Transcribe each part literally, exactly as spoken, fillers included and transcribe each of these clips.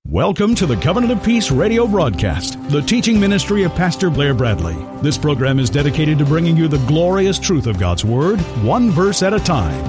Welcome to the Covenant of Peace radio broadcast, the teaching ministry of Pastor Blair Bradley. This program is dedicated to bringing you the glorious truth of God's Word, one verse at a time.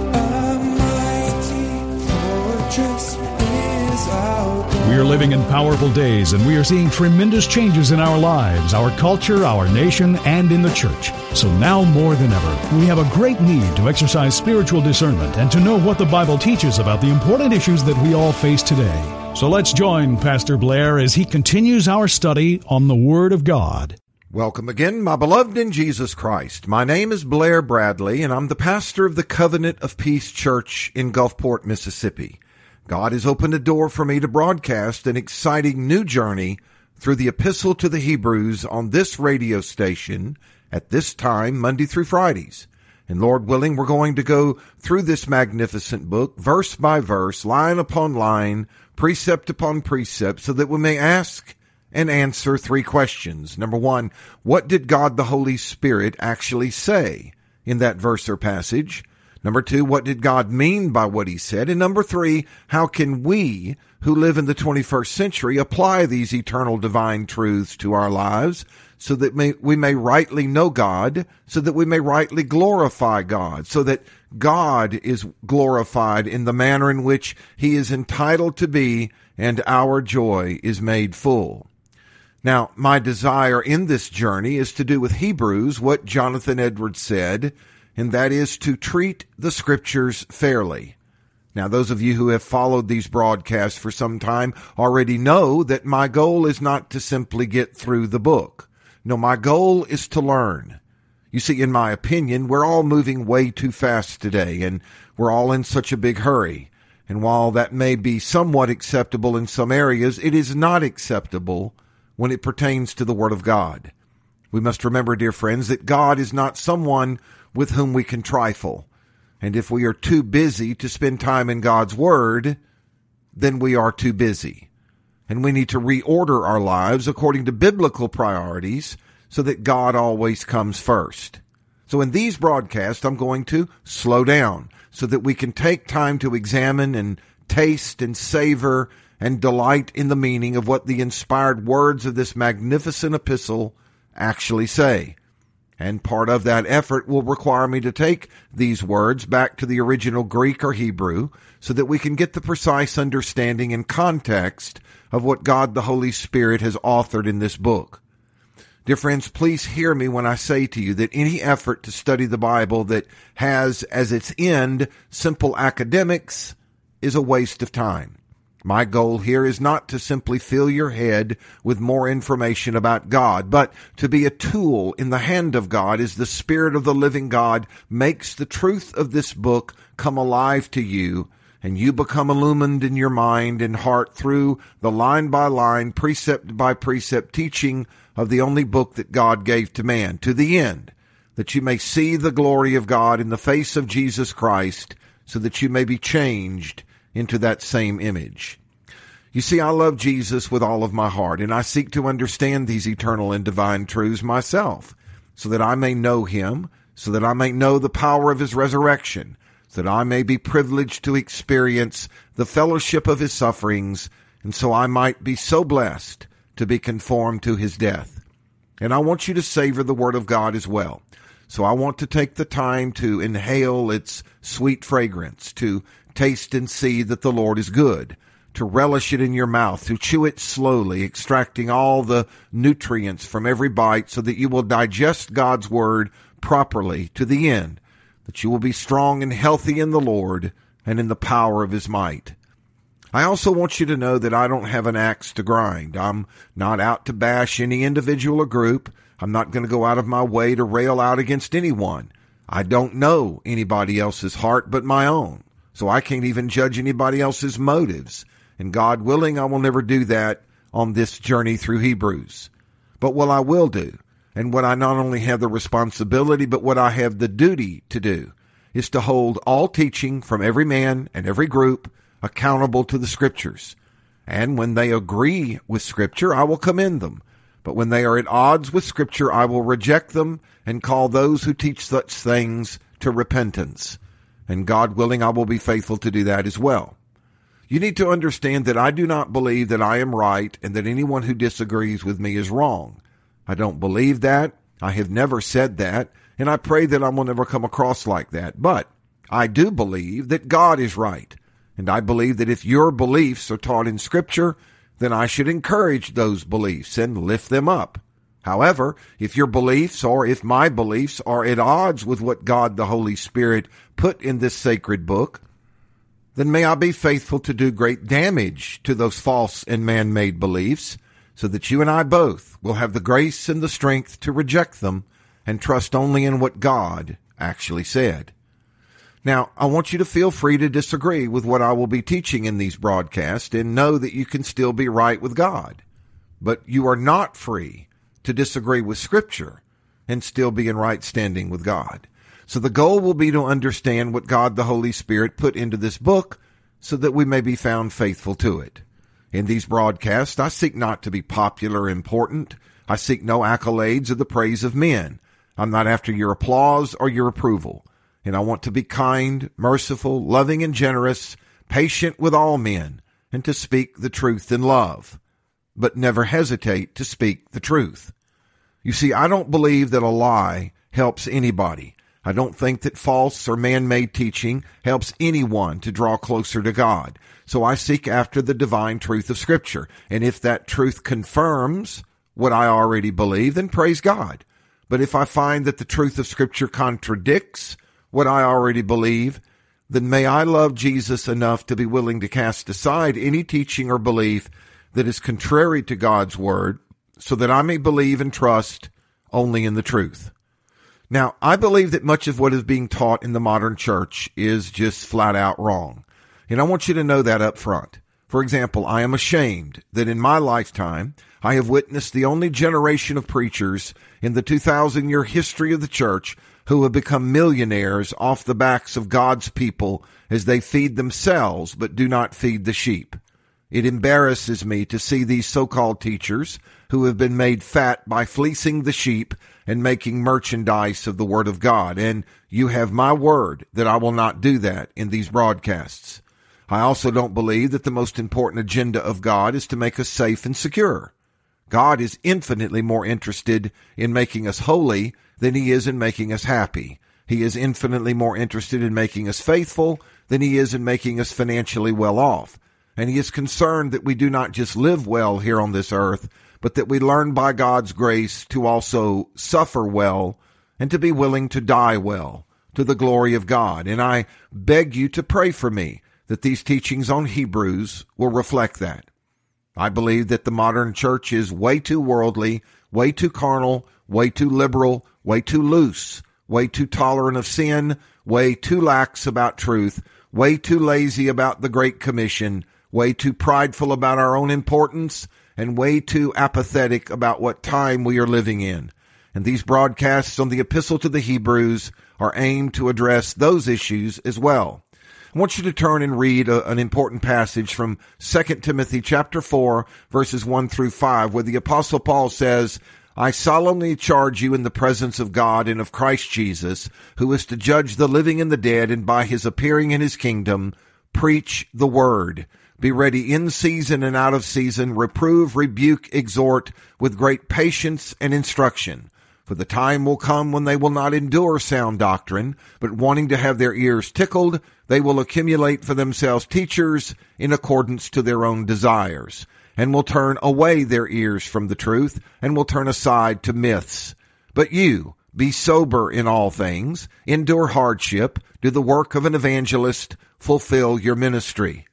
We are living in powerful days, and we are seeing tremendous changes in our lives, our culture, our nation, and in the church. So now more than ever, we have a great need to exercise spiritual discernment and to know what the Bible teaches about the important issues that we all face today. So let's join Pastor Blair as he continues our study on the Word of God. Welcome again, my beloved in Jesus Christ. My name is Blair Bradley, and I'm the pastor of the Covenant of Peace Church in Gulfport, Mississippi. God has opened a door for me to broadcast an exciting new journey through the Epistle to the Hebrews on this radio station at this time, Monday through Fridays. And Lord willing, we're going to go through this magnificent book, verse by verse, line upon line, precept upon precept, so that we may ask and answer three questions. Number one, what did God the Holy Spirit actually say in that verse or passage? Number two, what did God mean by what he said? And number three, how can we who live in the twenty-first century apply these eternal divine truths to our lives so that may, we may rightly know God, so that we may rightly glorify God, so that God is glorified in the manner in which he is entitled to be, and our joy is made full. Now, my desire in this journey is to do with Hebrews what Jonathan Edwards said, and that is to treat the Scriptures fairly. Now, those of you who have followed these broadcasts for some time already know that my goal is not to simply get through the book. No, my goal is to learn. You see, in my opinion, we're all moving way too fast today, and we're all in such a big hurry. And while that may be somewhat acceptable in some areas, it is not acceptable when it pertains to the Word of God. We must remember, dear friends, that God is not someone with whom we can trifle. And if we are too busy to spend time in God's Word, then we are too busy. And we need to reorder our lives according to biblical priorities so that God always comes first. So in these broadcasts, I'm going to slow down so that we can take time to examine and taste and savor and delight in the meaning of what the inspired words of this magnificent epistle actually say. And part of that effort will require me to take these words back to the original Greek or Hebrew so that we can get the precise understanding and context of what God the Holy Spirit has authored in this book. Dear friends, please hear me when I say to you that any effort to study the Bible that has as its end simple academics is a waste of time. My goal here is not to simply fill your head with more information about God, but to be a tool in the hand of God as the Spirit of the living God makes the truth of this book come alive to you, and you become illumined in your mind and heart through the line-by-line, precept-by-precept teaching of the only book that God gave to man, to the end that you may see the glory of God in the face of Jesus Christ, so that you may be changed into that same image. You see, I love Jesus with all of my heart, and I seek to understand these eternal and divine truths myself, so that I may know him, so that I may know the power of his resurrection, so that I may be privileged to experience the fellowship of his sufferings, and so I might be so blessed to be conformed to his death. And I want you to savor the Word of God as well. So I want to take the time to inhale its sweet fragrance, to taste and see that the Lord is good, to relish it in your mouth, to chew it slowly, extracting all the nutrients from every bite so that you will digest God's Word properly to the end, that you will be strong and healthy in the Lord and in the power of his might. I also want you to know that I don't have an axe to grind. I'm not out to bash any individual or group. I'm not going to go out of my way to rail out against anyone. I don't know anybody else's heart but my own, so I can't even judge anybody else's motives. And God willing, I will never do that on this journey through Hebrews. But what I will do, and what I not only have the responsibility, but what I have the duty to do, is to hold all teaching from every man and every group accountable to the Scriptures. And when they agree with Scripture, I will commend them. But when they are at odds with Scripture, I will reject them and call those who teach such things to repentance. And God willing, I will be faithful to do that as well. You need to understand that I do not believe that I am right and that anyone who disagrees with me is wrong. I don't believe that. I have never said that, and I pray that I will never come across like that. But I do believe that God is right, and I believe that if your beliefs are taught in Scripture, then I should encourage those beliefs and lift them up. However, if your beliefs or if my beliefs are at odds with what God the Holy Spirit put in this sacred book, then may I be faithful to do great damage to those false and man-made beliefs, so that you and I both will have the grace and the strength to reject them and trust only in what God actually said. Now, I want you to feel free to disagree with what I will be teaching in these broadcasts and know that you can still be right with God. But you are not free to disagree with Scripture and still be in right standing with God. So the goal will be to understand what God the Holy Spirit put into this book so that we may be found faithful to it. In these broadcasts, I seek not to be popular or important. I seek no accolades or the praise of men. I'm not after your applause or your approval. And I want to be kind, merciful, loving, and generous, patient with all men, and to speak the truth in love, but never hesitate to speak the truth. You see, I don't believe that a lie helps anybody. I don't think that false or man-made teaching helps anyone to draw closer to God. So I seek after the divine truth of Scripture. And if that truth confirms what I already believe, then praise God. But if I find that the truth of Scripture contradicts what I already believe, then may I love Jesus enough to be willing to cast aside any teaching or belief that is contrary to God's Word, so that I may believe and trust only in the truth. Now, I believe that much of what is being taught in the modern church is just flat out wrong. And I want you to know that up front. For example, I am ashamed that in my lifetime, I have witnessed the only generation of preachers in the two thousand year history of the church who have become millionaires off the backs of God's people as they feed themselves but do not feed the sheep. It embarrasses me to see these so-called teachers who have been made fat by fleecing the sheep and making merchandise of the Word of God. And you have my word that I will not do that in these broadcasts. I also don't believe that the most important agenda of God is to make us safe and secure. God is infinitely more interested in making us holy than he is in making us happy. He is infinitely more interested in making us faithful than he is in making us financially well off. And he is concerned that we do not just live well here on this earth, but that we learn by God's grace to also suffer well and to be willing to die well to the glory of God. And I beg you to pray for me that these teachings on Hebrews will reflect that. I believe that the modern church is way too worldly, way too carnal, way too liberal, way too loose, way too tolerant of sin, way too lax about truth, way too lazy about the Great Commission, way too prideful about our own importance, and way too apathetic about what time we are living in. And these broadcasts on the Epistle to the Hebrews are aimed to address those issues as well. I want you to turn and read a, an important passage from Second Timothy chapter four, verses one through five, where the Apostle Paul says, I solemnly charge you in the presence of God and of Christ Jesus, who is to judge the living and the dead, and by his appearing in his kingdom, preach the word. Be ready in season and out of season, reprove, rebuke, exhort with great patience and instruction. For the time will come when they will not endure sound doctrine, but wanting to have their ears tickled, they will accumulate for themselves teachers in accordance to their own desires, and will turn away their ears from the truth, and will turn aside to myths. But you, be sober in all things, endure hardship, do the work of an evangelist, fulfill your ministry.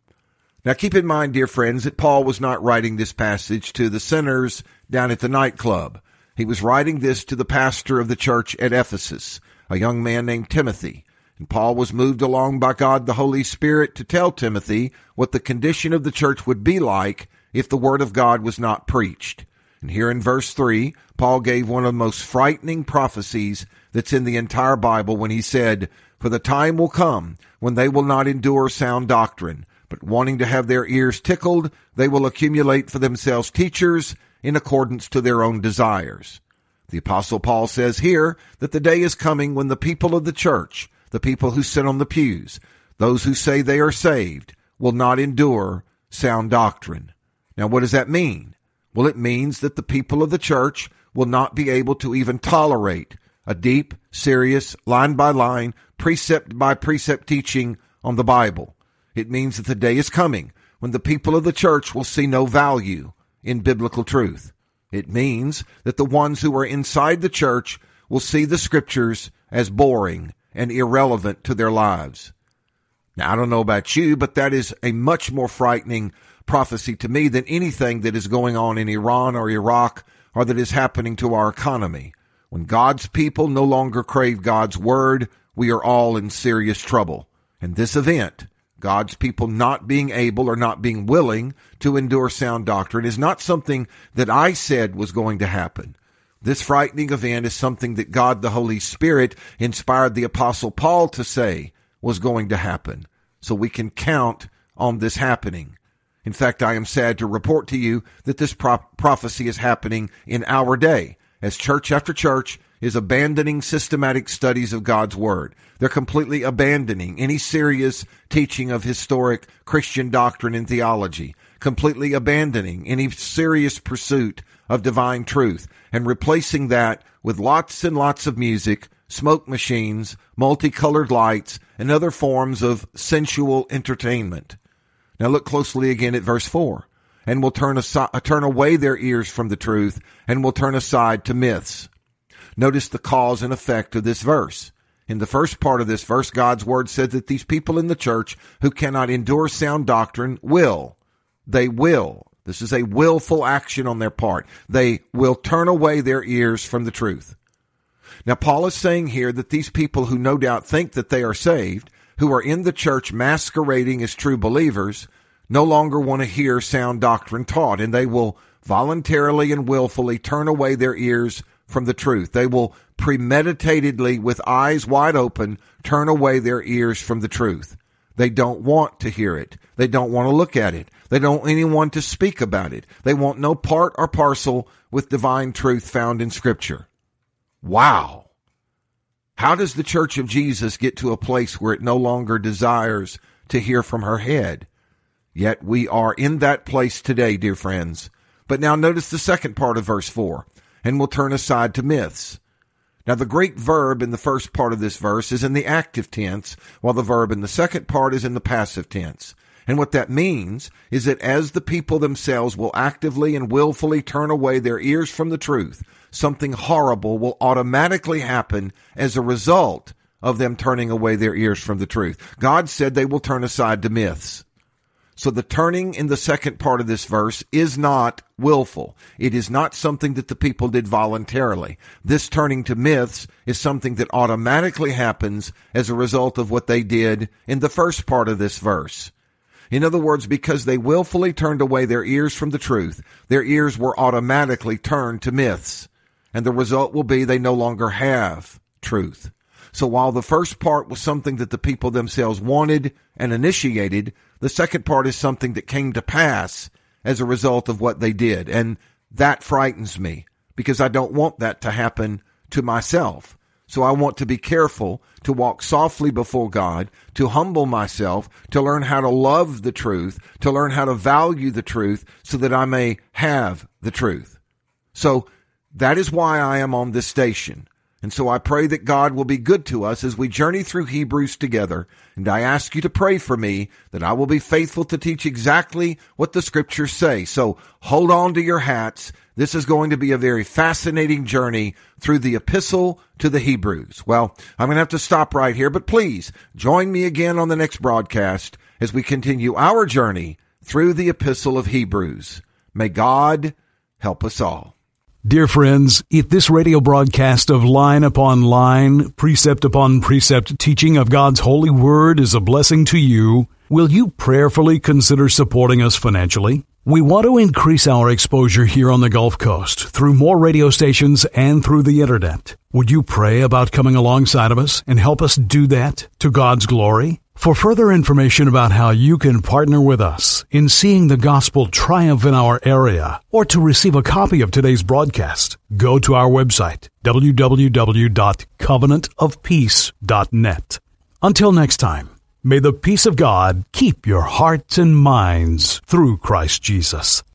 Now keep in mind, dear friends, that Paul was not writing this passage to the sinners down at the nightclub. He was writing this to the pastor of the church at Ephesus, a young man named Timothy. And Paul was moved along by God the Holy Spirit to tell Timothy what the condition of the church would be like if the word of God was not preached. And here in verse three, Paul gave one of the most frightening prophecies that's in the entire Bible when he said, For the time will come when they will not endure sound doctrine, but wanting to have their ears tickled, they will accumulate for themselves teachers in accordance to their own desires. The Apostle Paul says here that the day is coming when the people of the church, the people who sit on the pews, those who say they are saved, will not endure sound doctrine. Now, what does that mean? Well, it means that the people of the church will not be able to even tolerate a deep, serious, line-by-line, precept-by-precept teaching on the Bible. It means that the day is coming when the people of the church will see no value in biblical truth. It means that the ones who are inside the church will see the Scriptures as boring and irrelevant to their lives. Now, I don't know about you, but that is a much more frightening prophecy to me than anything that is going on in Iran or Iraq or that is happening to our economy. When God's people no longer crave God's word, we are all in serious trouble. And this event, God's people not being able or not being willing to endure sound doctrine, is not something that I said was going to happen. This frightening event is something that God the Holy Spirit inspired the Apostle Paul to say was going to happen. So we can count on this happening. In fact, I am sad to report to you that this pro- prophecy is happening in our day, as church after church is abandoning systematic studies of God's Word. They're completely abandoning any serious teaching of historic Christian doctrine and theology, completely abandoning any serious pursuit of divine truth, and replacing that with lots and lots of music, smoke machines, multicolored lights, and other forms of sensual entertainment. Now look closely again at verse four. And will turn, aside, turn away their ears from the truth, and will turn aside to myths. Notice the cause and effect of this verse. In the first part of this verse, God's word said that these people in the church who cannot endure sound doctrine will. They will. This is a willful action on their part. They will turn away their ears from the truth. Now, Paul is saying here that these people who no doubt think that they are saved, who are in the church masquerading as true believers, no longer want to hear sound doctrine taught, and they will voluntarily and willfully turn away their ears from the truth. They will premeditatedly, with eyes wide open, turn away their ears from the truth. They don't want to hear it. They don't want to look at it. They don't want anyone to speak about it. They want no part or parcel with divine truth found in Scripture. Wow. How does the Church of Jesus get to a place where it no longer desires to hear from her head? Yet we are in that place today, dear friends. But now notice the second part of verse four, and we'll turn aside to myths. Now the Greek verb in the first part of this verse is in the active tense, while the verb in the second part is in the passive tense. And what that means is that as the people themselves will actively and willfully turn away their ears from the truth, something horrible will automatically happen as a result of them turning away their ears from the truth. God said they will turn aside to myths. So the turning in the second part of this verse is not willful. It is not something that the people did voluntarily. This turning to myths is something that automatically happens as a result of what they did in the first part of this verse. In other words, because they willfully turned away their ears from the truth, their ears were automatically turned to myths. And the result will be they no longer have truth. So while the first part was something that the people themselves wanted and initiated, the second part is something that came to pass as a result of what they did. And that frightens me because I don't want that to happen to myself. So I want to be careful to walk softly before God, to humble myself, to learn how to love the truth, to learn how to value the truth so that I may have the truth. So that is why I am on this station. And so I pray that God will be good to us as we journey through Hebrews together. And I ask you to pray for me that I will be faithful to teach exactly what the Scriptures say. So hold on to your hats. This is going to be a very fascinating journey through the epistle to the Hebrews. Well, I'm going to have to stop right here, but please join me again on the next broadcast as we continue our journey through the epistle of Hebrews. May God help us all. Dear friends, if this radio broadcast of line upon line, precept upon precept teaching of God's holy word is a blessing to you, will you prayerfully consider supporting us financially? We want to increase our exposure here on the Gulf Coast through more radio stations and through the internet. Would you pray about coming alongside of us and help us do that to God's glory? For further information about how you can partner with us in seeing the gospel triumph in our area, or to receive a copy of today's broadcast, go to our website, w w w dot covenant of peace dot net. Until next time, May the peace of God keep your hearts and minds through Christ Jesus.